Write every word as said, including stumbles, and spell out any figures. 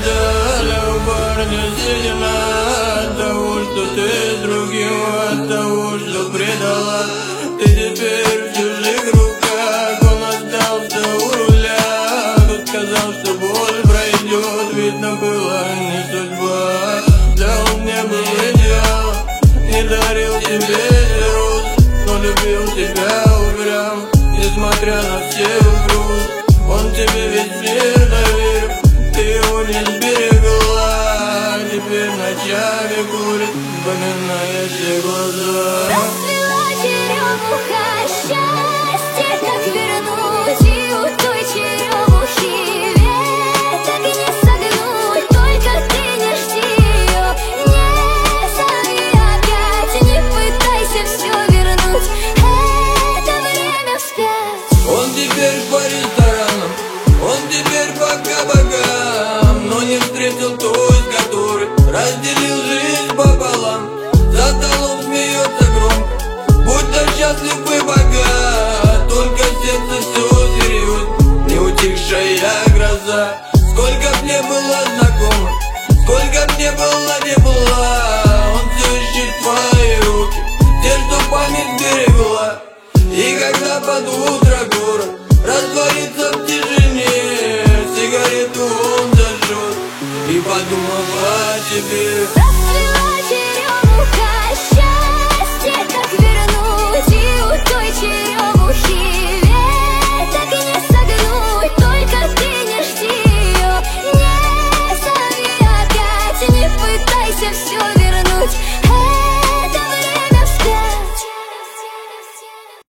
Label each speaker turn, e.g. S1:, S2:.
S1: печаль, парня, седина от того, что ты с другим, от того, что предала. Ты теперь в чужих руках, он остался у руля. Кто сказал, что боль пройдет, видно было не судьба. Да он не был идеал, не дарил тебе роз, но любил тебя упрям, несмотря на все груз. Он тебе весь мир доверил, ты его не сберегла. Теперь ночами курит, вспоминая все глаза.
S2: Расцвела черемуха, счастье как вернуть, и у той черемухи веток не согнуть. Только ты не жди ее, не зови опять, не пытайся все вернуть, это время вспять.
S1: Он теперь в Париже